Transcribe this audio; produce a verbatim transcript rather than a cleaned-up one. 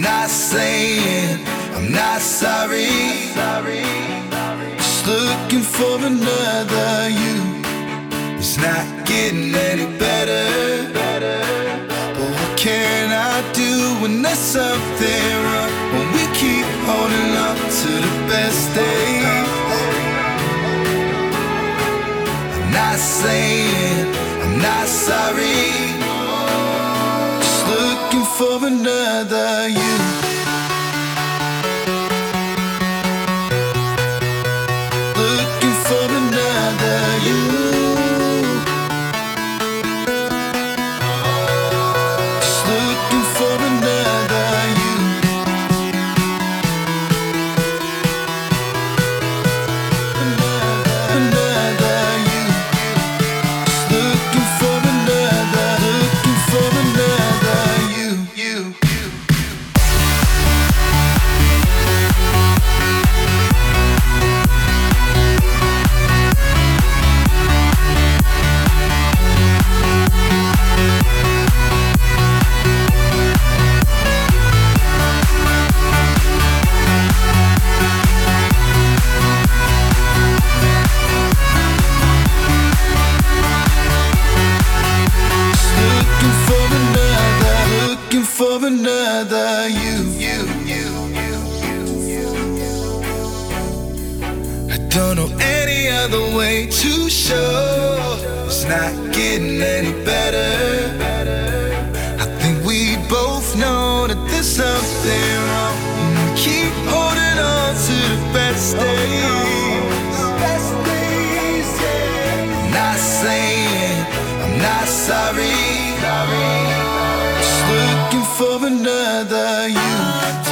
not saying I'm not sorry. Just looking for another you. It's not getting any better. But what can I do when there's something wrong? When we keep holding up to the best days. I'm not saying I'm not sorry. Just looking for another you. Looking for another you. Just looking for another you. Another, another you. Just looking for another, looking for another you, you, you. Looking for another, looking for another you, you, you, you, you. I don't know any other way to show it's not getting any better. I think we both know that there's something wrong. We keep holding on to the best days. Best days, yeah. Not saying I'm not sorry. Just looking for another you.